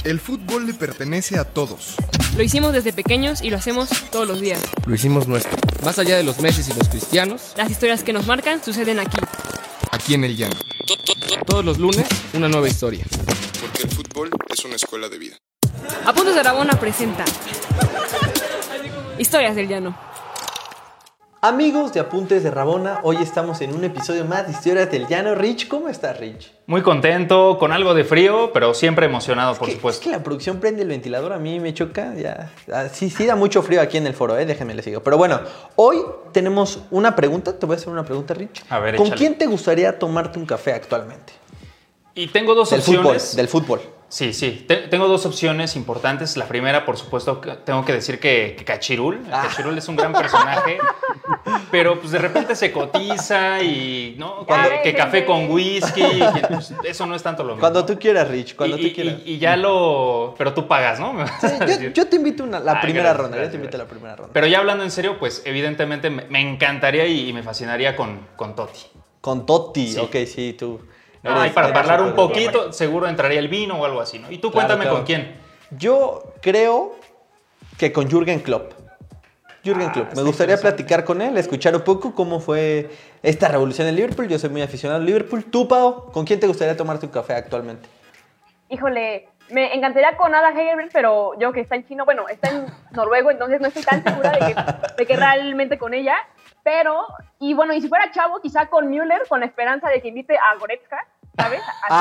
El fútbol le pertenece a todos. Lo hicimos desde pequeños y lo hacemos todos los días. Lo hicimos nuestro. Más allá de los Messi y los Cristianos, Las historias que nos marcan suceden aquí. Aquí en el llano. todos los lunes, una nueva historia. Porque el fútbol es una escuela de vida. Apuntes de Rabona presenta Historias del Llano. Amigos de Apuntes de Rabona, hoy estamos en un episodio más de Historias del Llano. Rich, ¿cómo estás, Rich? Muy contento, con algo de frío, pero siempre emocionado, por Es supuesto. que la producción prende el ventilador, a mí me choca, ya. Sí da mucho frío aquí en el foro, déjenme les digo. Pero bueno, hoy tenemos una pregunta, te voy a hacer una pregunta, Rich. A ver, ¿Con échale. quién te gustaría tomarte un café actualmente? Y tengo dos Del opciones. fútbol. Sí. Tengo dos opciones importantes. La primera, por supuesto, tengo que decir que Cachirul. Cachirul es un gran personaje, pero pues de repente se cotiza y, ¿no? Que café con whisky, que, pues, eso no es tanto lo mismo. Cuando tú quieras, Rich, cuando tú quieras. Y ya lo... Pero tú pagas, ¿no? Me vas a Sí, decir. yo te invito a la primera gracias, ronda, yo gracias, te invito a la gracias. primera ronda. Pero ya hablando en serio, pues evidentemente me encantaría y me fascinaría con Totti. Con Totti, Sí. ok, sí, tú. Y para hablar un súper- poquito, seguro entraría el vino o algo así, ¿no? Y tú Claro, cuéntame claro. con quién. Yo creo que con Jürgen Klopp. Jürgen Klopp. Me está gustaría interesante. platicar con él, escuchar un poco cómo fue esta revolución en Liverpool. Yo soy muy aficionado al Liverpool. Tú, Pau, ¿con quién te gustaría tomarte un café actualmente? Híjole, me encantaría con Ada Hegerberg, pero yo que está en chino, bueno, está en noruego, entonces no estoy tan segura de que realmente con ella. Pero, y bueno, y si fuera chavo, quizá con Müller, con la esperanza de que invite a Goretzka, ¿sabes?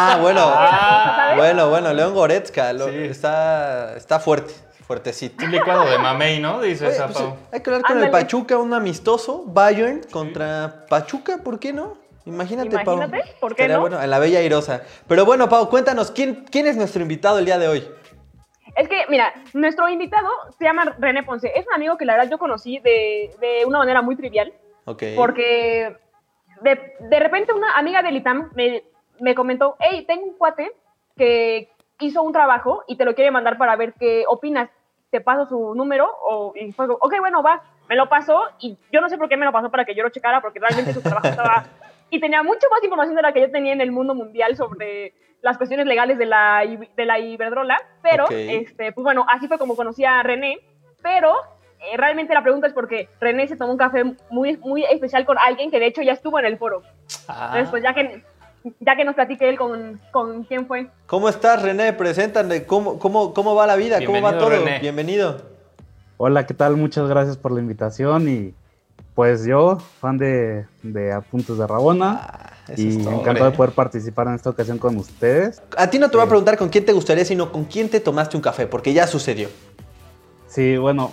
Bueno, León Goretzka. Sí. Está fuertecito. Un licuado de mamey, ¿no? Dice Oye, esa pues, Pau. hay que hablar con el Ándale. Pachuca, un amistoso. Bayern contra Pachuca, ¿por qué no? Imagínate, Pau. ¿Por qué Estaría no? bueno, en la Bella Airosa. Pero bueno, Pau, cuéntanos, ¿quién es nuestro invitado el día de hoy? Es que, mira, nuestro invitado se llama René Ponce. Es un amigo que la verdad yo conocí de una manera muy trivial. Ok. Porque de repente una amiga del ITAM me comentó, hey, tengo un cuate que hizo un trabajo y te lo quiere mandar para ver qué opinas. Te paso su número y fue, ok, bueno, va. Me lo pasó y yo no sé por qué me lo pasó para que yo lo checara porque realmente su trabajo estaba... Y tenía mucho más información de la que yo tenía en el mundo mundial sobre las cuestiones legales de la Iberdrola. Pero, Ok. pues bueno, así fue como conocí a René. Pero realmente la pregunta es porque René se tomó un café muy, muy especial con alguien que de hecho ya estuvo en el foro. Entonces, pues ya que nos platique él con quién fue. ¿Cómo estás, René? Preséntame. ¿Cómo va la vida? ¿Cómo va Bienvenido, todo? René. Bienvenido. Hola, ¿qué tal? Muchas gracias por la invitación y pues yo, fan de Apuntes de Rabona Eso y es todo, encantado hombre. de poder participar en esta ocasión con ustedes. A ti no te voy a preguntar con quién te gustaría, sino con quién te tomaste un café, porque ya sucedió. Sí, bueno,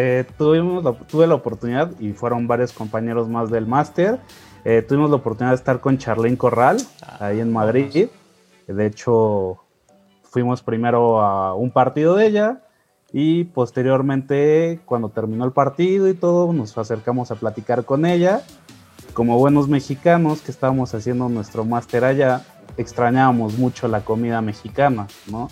tuve la oportunidad y fueron varios compañeros más del máster. Tuvimos la oportunidad de estar con Charlene Corral ahí en Madrid. De hecho, fuimos primero a un partido de ella y posteriormente, cuando terminó el partido y todo, nos acercamos a platicar con ella. Como buenos mexicanos que estábamos haciendo nuestro máster allá, extrañábamos mucho la comida mexicana, ¿no?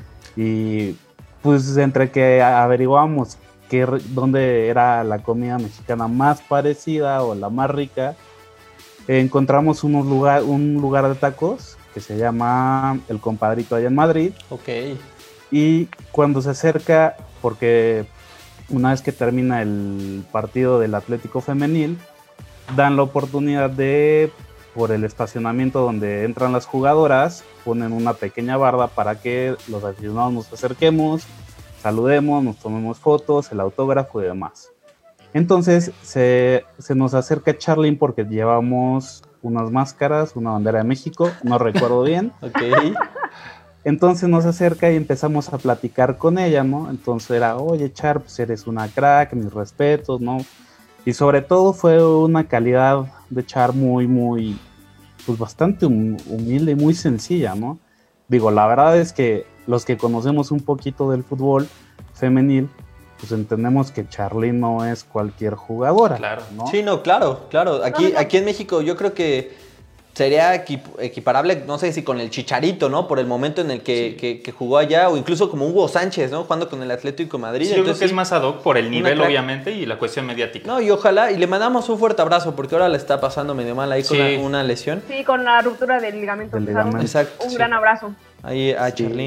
Y pues entre que averiguamos dónde era la comida mexicana más parecida o la más rica, encontramos un lugar de tacos que se llama El Compadrito allá en Madrid. Ok. Y cuando se acerca, porque una vez que termina el partido del Atlético Femenil, dan la oportunidad por el estacionamiento donde entran las jugadoras, ponen una pequeña barda para que los aficionados nos acerquemos, saludemos, nos tomemos fotos, el autógrafo y demás. Entonces se nos acerca Charlene porque llevamos unas máscaras, una bandera de México, no recuerdo bien. Ok. Entonces nos acerca y empezamos a platicar con ella, ¿no? Entonces era, oye, Char, pues eres una crack, mis respetos, ¿no? Y sobre todo fue una calidad de Char muy, pues bastante humilde y muy sencilla, ¿no? Digo, la verdad es que los que conocemos un poquito del fútbol femenil, pues entendemos que Charlene no es cualquier jugadora, Claro. ¿no? Sí, no, claro. Aquí en México yo creo que sería equiparable, no sé si con el Chicharito, ¿no? Por el momento en el que jugó allá, o incluso como Hugo Sánchez, ¿no? Jugando con el Atlético de Madrid. Sí, yo creo Entonces, que es más ad hoc por el nivel, crack. obviamente, y la cuestión mediática. No, y ojalá, y le mandamos un fuerte abrazo, porque ahora le está pasando medio mal ahí con Sí. una lesión. Sí, con la ruptura del ligamento Del cruzado. ligamento. Exacto. Un sí. gran abrazo. Ahí a Sí. Charlene.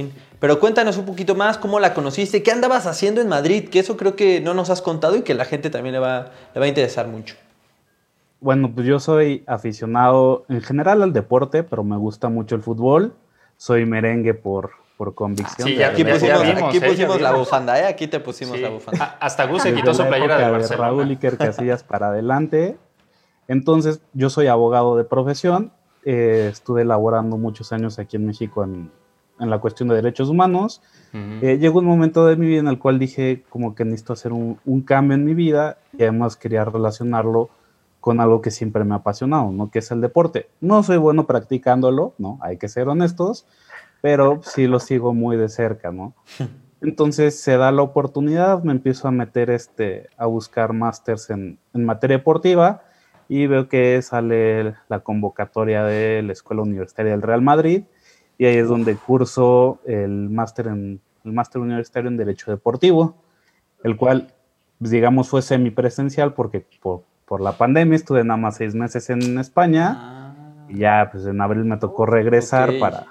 Pero cuéntanos un poquito más, ¿cómo la conociste? ¿Qué andabas haciendo en Madrid? Que eso creo que no nos has contado y que la gente también le va a interesar mucho. Bueno, pues yo soy aficionado en general al deporte, pero me gusta mucho el fútbol. Soy merengue por convicción. Sí, ya Aquí ya pusimos la vimos. bufanda, ¿eh? Aquí te pusimos Sí. la bufanda. Hasta Gus se Desde quitó su la playera de época Barcelona. Raúl Iker Casillas para adelante. Entonces, yo soy abogado de profesión. Estuve laborando muchos años aquí en México en la cuestión de derechos humanos. Llegó un momento de mi vida en el cual dije como que necesito hacer un cambio en mi vida y además quería relacionarlo con algo que siempre me ha apasionado, ¿no? Que es el deporte. No soy bueno practicándolo, ¿no? Hay que ser honestos, pero sí lo sigo muy de cerca, ¿no? Entonces se da la oportunidad, me empiezo a meter a buscar másters en materia deportiva y veo que sale la convocatoria de la Escuela Universitaria del Real Madrid y ahí es donde curso el máster universitario en Derecho Deportivo, el cual, pues, digamos, fue semipresencial porque por la pandemia estuve nada más 6 meses en España y ya pues en abril me tocó regresar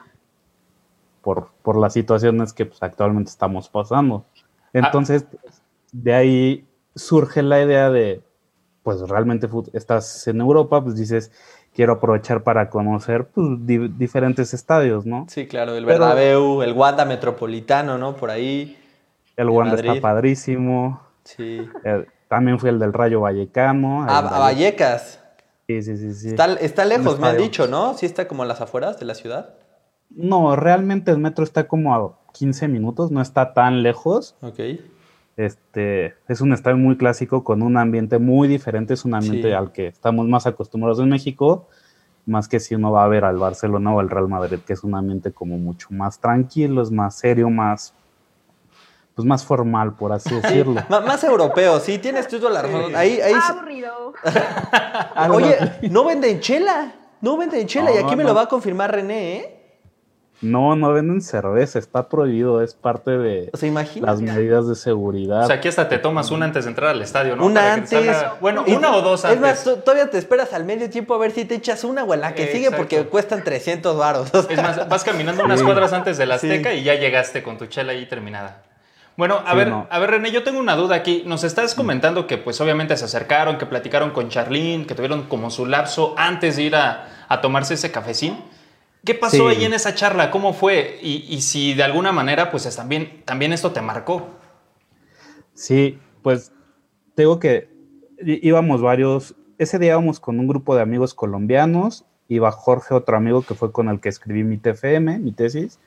por las situaciones que pues, actualmente estamos pasando. Entonces, de ahí surge la idea de, pues realmente estás en Europa, pues dices, quiero aprovechar para conocer pues, diferentes estadios, ¿no? Sí, claro, el Bernabéu, el Wanda Metropolitano, ¿no? Por ahí. El Wanda está padrísimo. Sí. También fue el del Rayo Vallecano. A Vallecas. Sí. Está lejos, me han dicho, ¿no? Sí está como a las afueras de la ciudad. No, realmente el metro está como a 15 minutos, no está tan lejos. Ok. Es un estadio muy clásico con un ambiente muy diferente, es un ambiente al que estamos más acostumbrados en México, más que si uno va a ver al Barcelona o al Real Madrid, que es un ambiente como mucho más tranquilo, es más serio, más formal, por así decirlo. Más europeo, sí, tienes toda la razón. Ahí Aburrido. Oye, no venden chela, y aquí me lo va a confirmar René, ¿eh? No venden cerveza, está prohibido, es parte de las medidas de seguridad. O sea, aquí hasta te tomas una antes de entrar al estadio, ¿no? Una antes. Bueno, una o dos antes. Es más, todavía te esperas al medio tiempo a ver si te echas una o en la que sigue porque cuestan 300 varos. Es más, vas caminando unas cuadras antes de la Azteca y ya llegaste con tu chela ahí terminada. Bueno, a ver, René, yo tengo una duda aquí. Nos estás comentando que pues obviamente se acercaron, que platicaron con Charlene, que tuvieron como su lapso antes de ir a tomarse ese cafecín. ¿Qué pasó ahí en esa charla? ¿Cómo fue? Y si de alguna manera pues también esto te marcó. Sí, pues tengo que íbamos varios. Ese día íbamos con un grupo de amigos colombianos. Iba Jorge, otro amigo que fue con el que escribí mi TFM, mi tesis.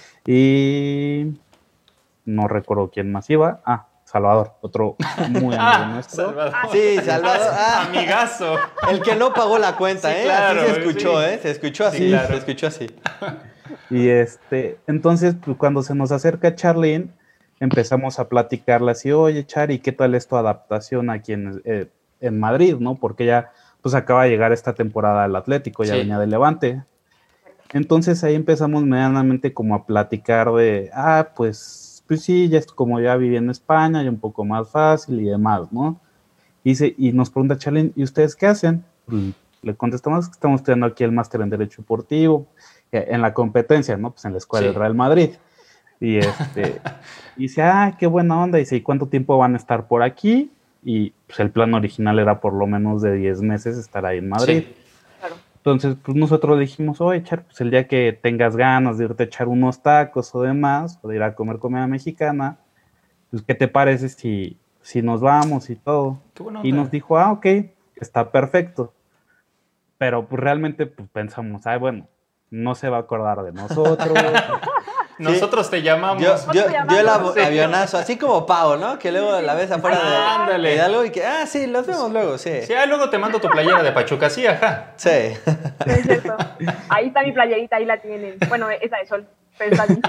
Y no recuerdo quién más iba. Salvador, otro muy amigo nuestro. Salvador. Sí, Salvador. Amigazo. El que no pagó la cuenta, Sí, ¿eh? claro, así se escuchó, sí. ¿eh? Se escuchó así, Sí, claro. se escuchó así. Y entonces, pues, cuando se nos acerca Charlene, empezamos a platicarle así, oye, Chari, ¿qué tal es tu adaptación aquí en Madrid, no? Porque ya, pues, acaba de llegar esta temporada del Atlético, ya venía de Levante. Entonces, ahí empezamos medianamente como a platicar de, pues sí, ya es como ya viví en España, ya un poco más fácil y demás, ¿no? Y nos pregunta Charlene, ¿y ustedes qué hacen? Le contestamos que estamos estudiando aquí el máster en Derecho Deportivo, en la competencia, ¿no? Pues en la escuela del Real Madrid. Y dice, qué buena onda. Dice, ¿y cuánto tiempo van a estar por aquí? Y pues el plan original era por lo menos de 10 meses estar ahí en Madrid. Sí. Claro. Entonces, pues nosotros dijimos, oye, Char, pues el día que tengas ganas de irte a echar unos tacos o demás, o de ir a comer comida mexicana, pues, ¿qué te parece si nos vamos y todo? Y nos dijo, ok, está perfecto. Pero pues realmente pues, pensamos, bueno, no se va a acordar de nosotros. Nosotros te llamamos. Yo el avionazo, así como Pau, ¿no? Que luego la ves afuera de algo y que, sí, los vemos luego, sí. Sí, luego te mando tu playera de Pachuca, sí, ajá. Sí. Es cierto. Ahí está mi playerita, ahí la tienen. Bueno, esa de sol, pero está ahí.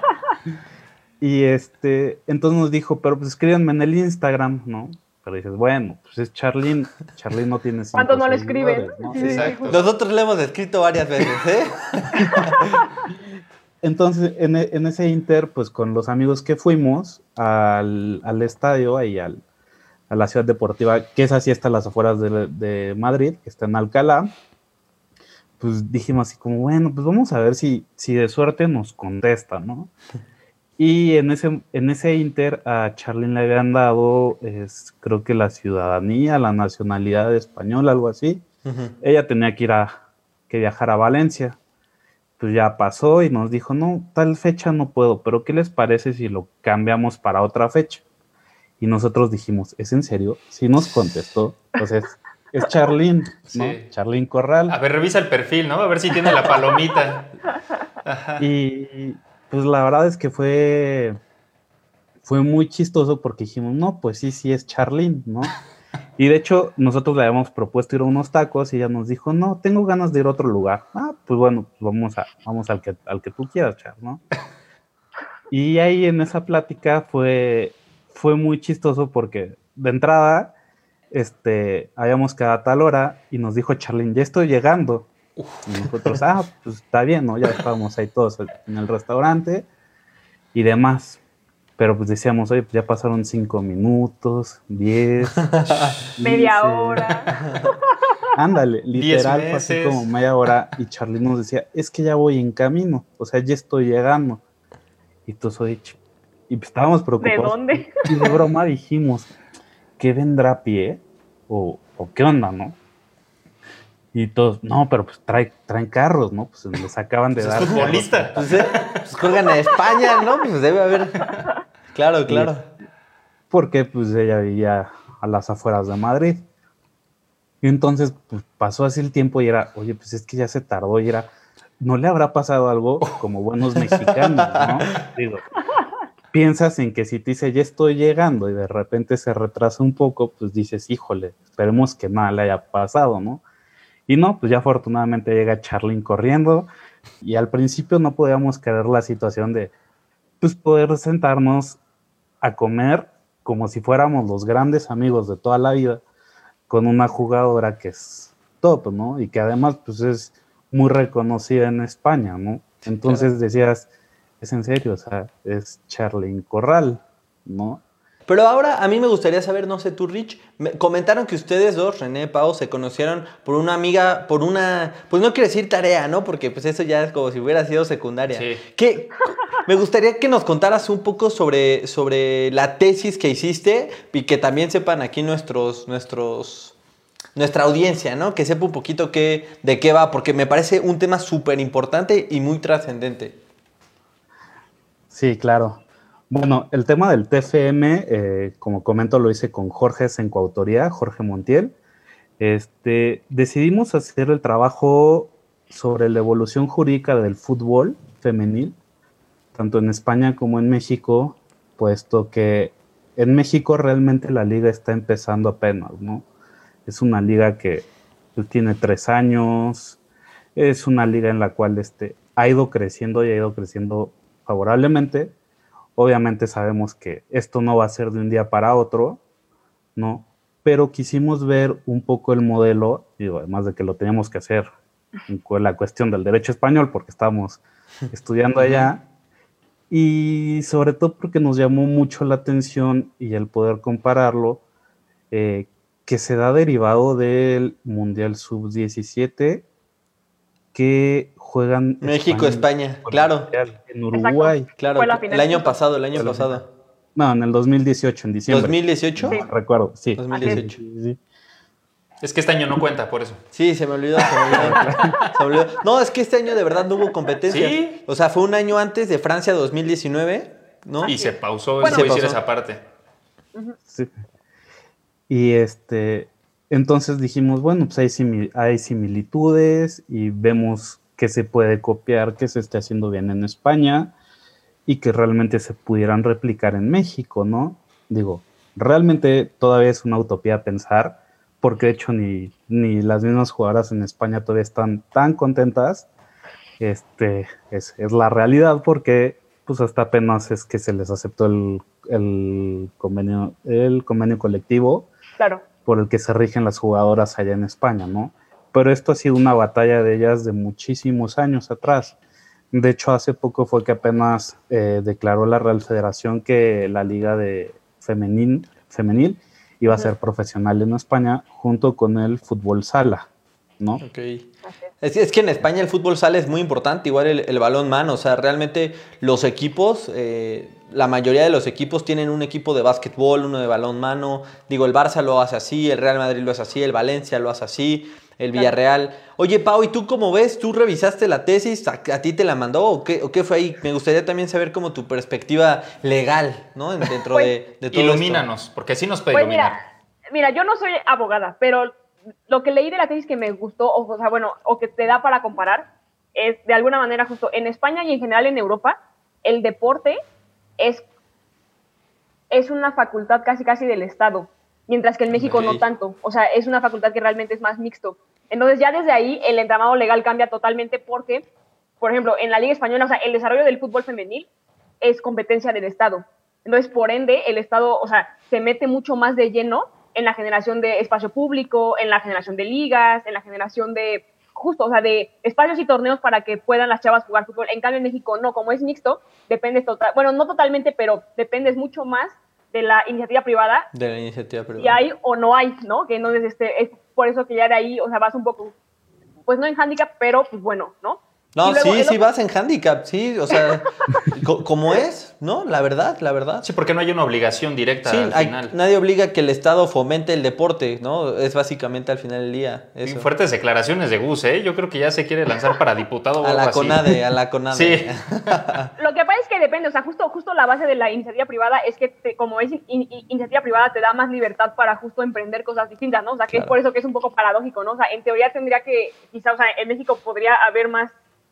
Y entonces nos dijo, pero pues escríbanme en el Instagram, ¿no? Pero dices, bueno, pues es Charlene no tiene 5 ¿Cuánto no le escriben? ¿no? Sí, exacto. Nosotros le hemos escrito varias veces, ¿eh? Entonces, en ese inter, pues con los amigos que fuimos al estadio, ahí a la ciudad deportiva, que es así está a las afueras de Madrid, que está en Alcalá, pues dijimos así como, bueno, pues vamos a ver si de suerte nos contesta, ¿no? Y en ese inter a Charlene le habían dado, creo que la ciudadanía, la nacionalidad española, algo así. Ella tenía que viajar a Valencia. Pues ya pasó y nos dijo, no, tal fecha no puedo, pero ¿qué les parece si lo cambiamos para otra fecha? Y nosotros dijimos, ¿es en serio? Sí nos contestó. Entonces, es Charlene, ¿no? Sí. Charlene Corral. A ver, revisa el perfil, ¿no? A ver si tiene la palomita. Ajá. Y pues la verdad es que fue muy chistoso porque dijimos, no, pues sí es Charlene, ¿no? Y de hecho, nosotros le habíamos propuesto ir a unos tacos y ella nos dijo, no, tengo ganas de ir a otro lugar. Ah, pues bueno, vamos al que tú quieras, Char, ¿no? Y ahí en esa plática fue muy chistoso porque de entrada habíamos quedado a tal hora y nos dijo Charlene, ya estoy llegando. Y nosotros, pues está bien, ¿no? Ya estábamos ahí todos en el restaurante y demás. Pero pues decíamos, oye, pues ya pasaron 5 minutos, 10, 15. Media hora. Ándale, literal, 10 fue así meses. como media hora y Charlene nos decía, es que ya voy en camino, o sea, ya estoy llegando. Y todos, oye, y pues estábamos preocupados. ¿De dónde? Y de broma dijimos, ¿qué vendrá a pie? ¿O qué onda, no? Y todos, no, pero pues traen carros, ¿no? Pues les acaban de Pues dar. es futbolista. Pues juegan en España, ¿no? Pues debe haber. Claro. Porque pues ella vivía a las afueras de Madrid. Y entonces pues, pasó así el tiempo y era, oye, pues es que ya se tardó y era, ¿no le habrá pasado algo como buenos mexicanos, no? Digo, piensas en que si te dice, ya estoy llegando y de repente se retrasa un poco, pues dices, híjole, esperemos que nada le haya pasado, ¿no? Y no, pues ya afortunadamente llega Charlene corriendo y al principio no podíamos creer la situación de, pues poder sentarnos a comer como si fuéramos los grandes amigos de toda la vida con una jugadora que es top, ¿no? Y que además pues es muy reconocida en España, ¿no? Entonces decías, es en serio, o sea, es Charlene Corral, ¿no? Pero ahora a mí me gustaría saber, no sé tú, Rich, me comentaron que ustedes dos, René, Pau, se conocieron por una amiga, pues no quiero decir tarea, ¿no? Porque pues eso ya es como si hubiera sido secundaria. Sí. Me gustaría que nos contaras un poco sobre la tesis que hiciste y que también sepan aquí nuestra audiencia, ¿no? Que sepa un poquito de qué va, porque me parece un tema súper importante y muy trascendente. Sí, claro. Bueno, el tema del TFM, como comento, lo hice con Jorge en coautoría, Jorge Montiel. Decidimos hacer el trabajo sobre la evolución jurídica del fútbol femenil, tanto en España como en México, puesto que en México realmente la liga está empezando apenas, ¿no? Es una liga que pues, tiene 3 años, es una liga en la cual ha ido creciendo y ha ido creciendo favorablemente. Obviamente sabemos que esto no va a ser de un día para otro, ¿no? Pero quisimos ver un poco el modelo, digo, además de que lo teníamos que hacer con la cuestión del derecho español, porque estábamos estudiando allá, y sobre todo porque nos llamó mucho la atención y el poder compararlo, que se da derivado del Mundial Sub-17 que juegan México-España, claro. En Uruguay. Exacto. Claro, Fue la final. el año pasado. No, en el 2018, en diciembre. ¿2018? Sí. No, recuerdo, sí. 2018. Sí. Es que este año no cuenta, por eso. Sí, se me olvidó. No, es que este año de verdad no hubo competencia. ¿Sí? O sea, fue un año antes de Francia 2019, ¿no? Y se pausó Bueno, y se hizo pausó. esa parte. Sí. Y entonces dijimos, bueno, pues hay similitudes y vemos qué se puede copiar, qué se está haciendo bien en España y que realmente se pudieran replicar en México, ¿no? Digo, realmente todavía es una utopía pensar, porque de hecho ni las mismas jugadoras en España todavía están tan contentas. Es la realidad porque pues hasta apenas es que se les aceptó el convenio colectivo Claro. por el que se rigen las jugadoras allá en España, ¿no? Pero esto ha sido una batalla de ellas de muchísimos años atrás. De hecho, hace poco fue que apenas declaró la Real Federación que la liga de femenil iba a ser profesional en España junto con el fútbol sala, ¿no? Ok. Es que en España el fútbol sala es muy importante, igual el balón mano, o sea, realmente los equipos, la mayoría de los equipos tienen un equipo de básquetbol, uno de balón mano, digo, el Barça lo hace así, el Real Madrid lo hace así, el Valencia lo hace así, el Villarreal. Oye, Pau, ¿y tú cómo ves? ¿Tú revisaste la tesis? ¿A ti te la mandó o qué fue ahí? Me gustaría también saber como tu perspectiva legal, ¿no? Dentro de todo ilumínanos, porque sí nos puede pues iluminar. Mira, yo no soy abogada, pero lo que leí de la tesis que me gustó, o que te da para comparar, es de alguna manera justo en España y en general en Europa, el deporte es una facultad casi del Estado, mientras que en México no tanto. O sea, es una facultad que realmente es más mixto. Entonces ya desde ahí el entramado legal cambia totalmente porque, por ejemplo, en la Liga Española, o sea, el desarrollo del fútbol femenil es competencia del Estado. Entonces, por ende, el Estado, o sea, se mete mucho más de lleno en la generación de espacio público, en la generación de ligas, en la generación de, justo, o sea, de espacios y torneos para que puedan las chavas jugar fútbol. En cambio, en México no, como es mixto, dependes no totalmente, pero dependes mucho más de la iniciativa privada. De la iniciativa privada. Y hay o no hay, ¿no? Que entonces es por eso que ya de ahí, o sea, vas un poco, pues no en handicap, pero pues bueno, ¿no? No, sí vas en handicap, sí, o sea, como es, ¿no? La verdad. Sí, porque no hay una obligación directa al final. Nadie obliga que el Estado fomente el deporte, ¿no? Es básicamente al final del día eso. Y fuertes declaraciones de Gus, ¿eh? Yo creo que ya se quiere lanzar para diputado o algo así. A la CONADE. Sí. Lo que pasa es que depende, o sea, justo la base de la iniciativa privada es que como es iniciativa privada te da más libertad para justo emprender cosas distintas, ¿no? O sea, que es por eso que es un poco paradójico, ¿no? O sea, en teoría tendría que, quizá, o sea, en México podría haber más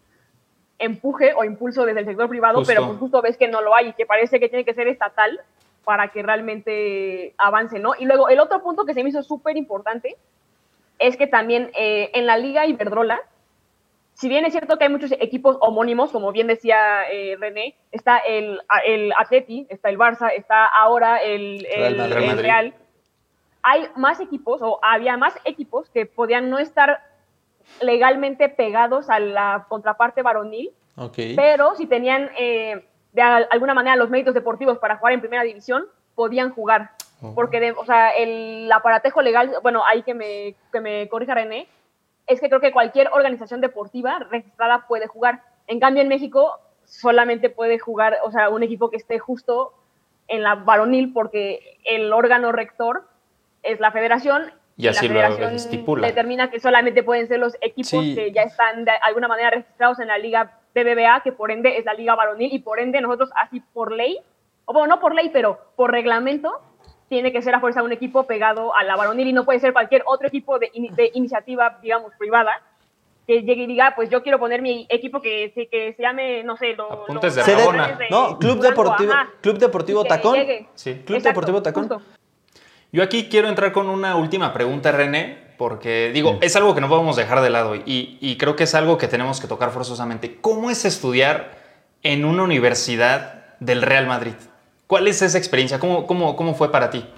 empuje o impulso desde el sector privado, pero pues justo ves que no lo hay y que parece que tiene que ser estatal para que realmente avance, ¿no? Y luego el otro punto que se me hizo súper importante es que también en la Liga Iberdrola, si bien es cierto que hay muchos equipos homónimos, como bien decía René, está el Atleti, está el Barça, está ahora el Real, hay más equipos, o había más equipos que podían no estar legalmente pegados a la contraparte varonil, pero si tenían de alguna manera los méritos deportivos para jugar en primera división, podían jugar. Porque, o sea, el aparatejo legal, bueno, ahí que me corrija René, es que creo que cualquier organización deportiva registrada puede jugar. En cambio, en México solamente puede jugar, o sea, un equipo que esté justo en la varonil, porque el órgano rector es la federación. Y así la federación lo estipula. Determina que solamente pueden ser los equipos que ya están de alguna manera registrados en la Liga BBVA, que por ende es la Liga Varonil, y por ende nosotros así por ley, o bueno, no por ley, pero por reglamento, tiene que ser a fuerza un equipo pegado a la varonil y no puede ser cualquier otro equipo de iniciativa, digamos, privada, que llegue y diga, pues yo quiero poner mi equipo que se llame, no sé, Apuntes de Rabona. No, Club Deportivo Tacón. Sí. Club Deportivo Tacón. Justo. Yo aquí quiero entrar con una última pregunta, René, porque digo, es algo que no podemos dejar de lado y creo que es algo que tenemos que tocar forzosamente. ¿Cómo es estudiar en una universidad del Real Madrid? ¿Cuál es esa experiencia? ¿Cómo fue para ti?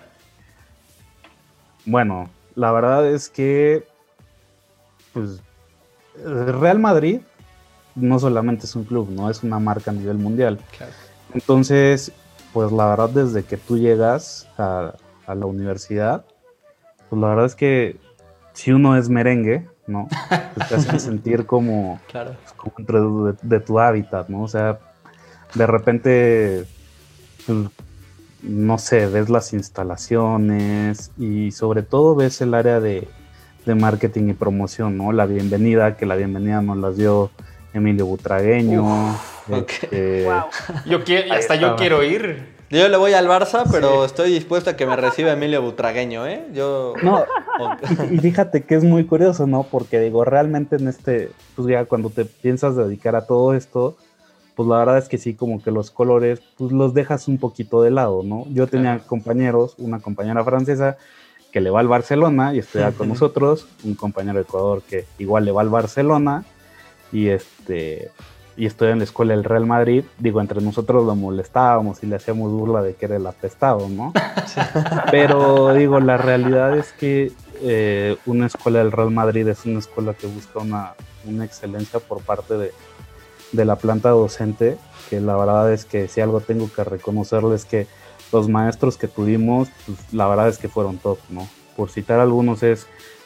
Bueno, la verdad es que pues, el Real Madrid no solamente es un club, ¿no? Es una marca a nivel mundial. Claro. Entonces, pues la verdad, desde que tú llegas a la universidad, pues la verdad es que si uno es merengue, ¿no? Pues te hacen sentir como, claro, como dentro de tu hábitat, ¿no? O sea, de repente, pues, no sé, ves las instalaciones y sobre todo ves el área de marketing y promoción, ¿no? La bienvenida nos las dio Emilio Butragueño. Wow. Yo quiero ir. Yo le voy al Barça, pero estoy dispuesto a que me reciba Emilio Butragueño, ¿eh? No, y fíjate que es muy curioso, ¿no? Porque digo, realmente en pues ya cuando te piensas dedicar a todo esto, pues la verdad es que sí, como que los colores, pues los dejas un poquito de lado, ¿no? Yo tenía compañeros, una compañera francesa que le va al Barcelona y estudia con nosotros, un compañero de Ecuador que igual le va al Barcelona y estoy en la escuela del Real Madrid. Digo, entre nosotros lo molestábamos y le hacíamos burla de que era el apestado, ¿no? Pero digo, la realidad es que una escuela del Real Madrid es una escuela que busca una excelencia por parte de la planta docente, que la verdad es que si algo tengo que reconocerles que los maestros que tuvimos, pues, la verdad es que fueron top, ¿no? Por citar algunos es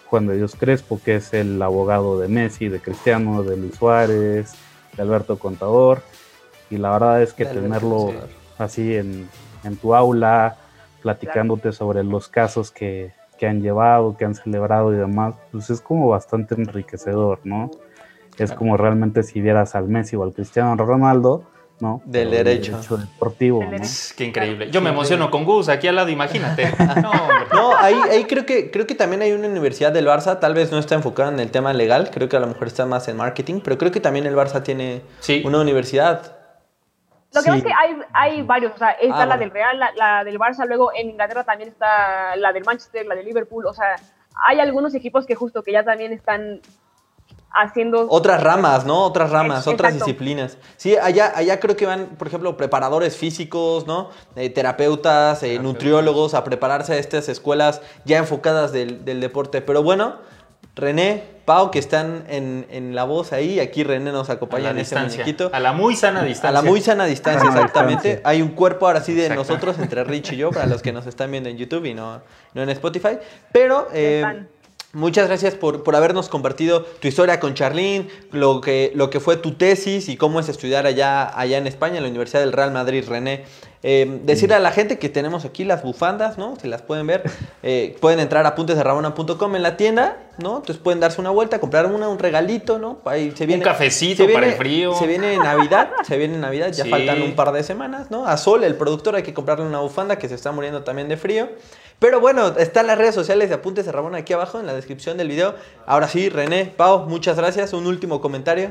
Juan de Dios Crespo, que es el abogado de Messi, de Cristiano, de Luis Suárez, de Alberto Contador, y la verdad es que tenerlo así en tu aula, platicándote sobre los casos que han llevado, que han celebrado y demás, pues es como bastante enriquecedor, ¿no? Es como realmente si vieras al Messi o al Cristiano Ronaldo, ¿no? Del derecho deportivo, ¿no? Qué increíble. Yo me emociono con Gus aquí al lado, imagínate. No, hombre. No, ahí creo que también hay una universidad del Barça, tal vez no está enfocada en el tema legal, creo que a lo mejor está más en marketing, pero creo que también el Barça tiene una universidad. Lo que pasa es que hay varios, o sea, está la bueno. del Real, la del Barça, luego en Inglaterra también está la del Manchester, la del Liverpool, o sea, hay algunos equipos que justo que ya también están haciendo... Otras ramas, ¿no? Otras Exacto. disciplinas. Sí, allá creo que van, por ejemplo, preparadores físicos, ¿no? Terapeutas, nutriólogos a prepararse a estas escuelas ya enfocadas del deporte. Pero bueno, René, Pau, que están en la voz ahí, aquí René nos acompaña en este muñequito. A la muy sana distancia. A la muy sana distancia, exactamente. distancia. Hay un cuerpo ahora sí de nosotros, entre Rich y yo, para los que nos están viendo en YouTube y no en Spotify. Pero... muchas gracias por habernos compartido tu historia con Charlene, lo que fue tu tesis y cómo es estudiar allá en España, en la Universidad del Real Madrid, René. Decirle a la gente que tenemos aquí las bufandas, ¿no? Si las pueden ver, pueden entrar a apuntesderrabona.com en la tienda, ¿no? Entonces pueden darse una vuelta, comprar un regalito, ¿no? Ahí un cafecito para el frío. Se viene Navidad, ya faltan un par de semanas, ¿no? A Sol, el productor, hay que comprarle una bufanda que se está muriendo también de frío. Pero bueno, están las redes sociales de Apuntes de Rabona aquí abajo en la descripción del video. Ahora sí, René, Pau, muchas gracias. Un último comentario.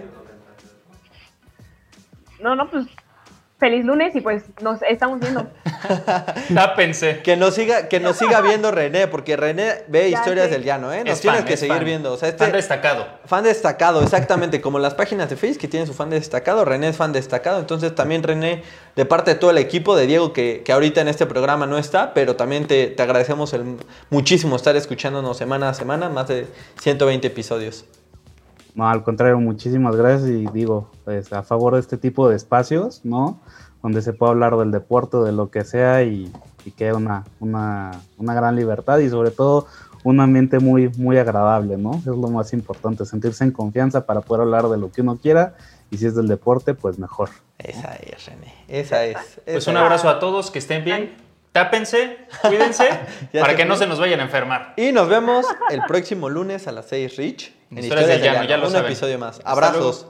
No, pues feliz lunes y pues nos estamos viendo. Tápense. Que nos siga viendo René, porque René ve Historias del Llano, ¿eh? Nos tienes que seguir viendo. O sea, fan destacado. Fan destacado, exactamente. Como las páginas de Facebook que tienen su fan destacado, René es fan destacado. Entonces también René, de parte de todo el equipo, de Diego, que ahorita en este programa no está, pero también te agradecemos muchísimo estar escuchándonos semana a semana, más de 120 episodios. No, al contrario, muchísimas gracias y digo, pues a favor de este tipo de espacios, ¿no? Donde se puede hablar del deporte, de lo que sea y que haya una gran libertad y sobre todo un ambiente muy, muy agradable, ¿no? Es lo más importante, sentirse en confianza para poder hablar de lo que uno quiera y si es del deporte, pues mejor. Esa es, René, esa es. Pues un abrazo a todos, que estén bien. Tápense, cuídense, para que no se nos vayan a enfermar. Y nos vemos el próximo lunes a las 6, Rich. En Historias del Llano, ya lo saben. Un episodio más. Abrazos.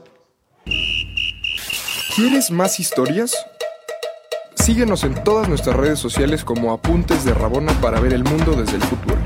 ¿Quieres más historias? Síguenos en todas nuestras redes sociales como Apuntes de Rabona para ver el mundo desde el futuro.